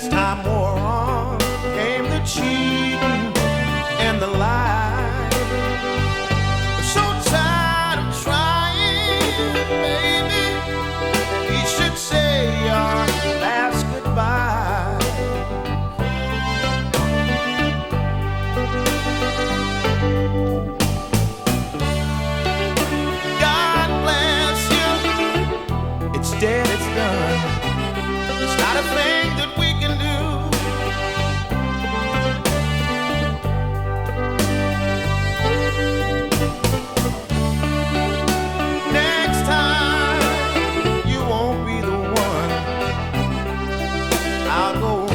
As time wore on, came the cheating and the lie. So tired of trying, baby. We should say our last goodbye. God bless you. It's dead, it's done. It's not a thing that we can do. Next time, you won't be the one. I'll go